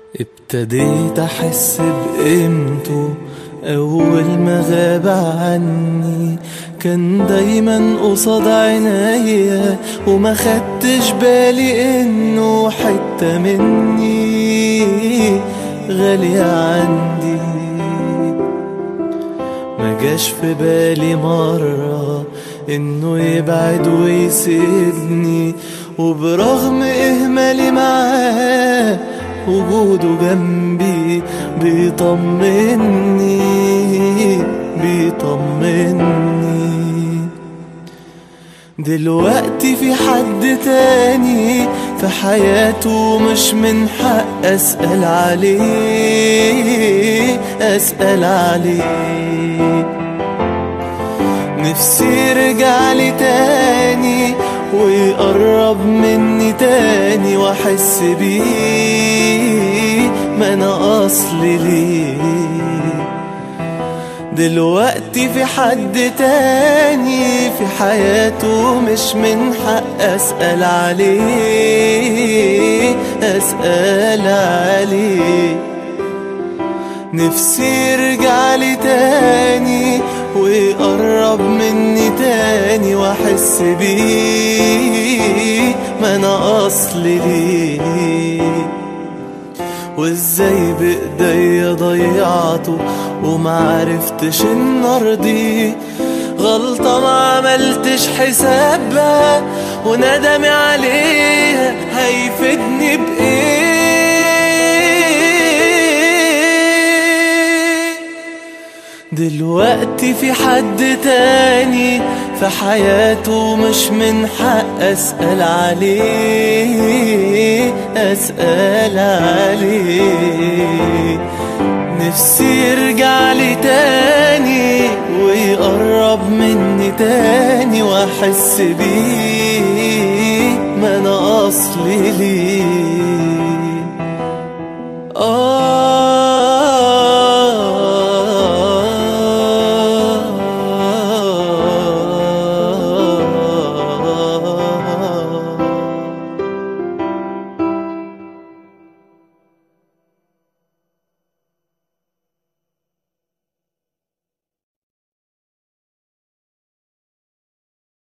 ابتديت احس بقيمته اول ما غاب عني. كان دايما قصاد عينيا وما خدتش بالي انه حتة مني غالية عندي. ما جاش في بالي مرة انه يبعد ويسيبني، وبرغم اهمالي معاه وجوده جنبي بيطمني. دلوقتي في حد تاني في حياته مش من حق اسأل عليه. نفسي يرجع لي تاني ويقرب مني تاني واحس بيه، ما انا اصلي ليه. دلوقتي في حد تاني في حياته مش من حق اسأل عليه. نفسي يرجع لي تاني ويقرب مني تاني واحس بيه، ما انا اصلي ليه. وازاي بايديا ضيعته ومعرفتش ان ارضيه، غلطة ما عملتش حسابها وندمي عليها هيفيدني بايه. دلوقتي في حد تاني في حياته مش من حق اسأل عليه. نفسي يرجع لي تاني ويقرب مني تاني واحس بيه، ما انا اصلي ليه.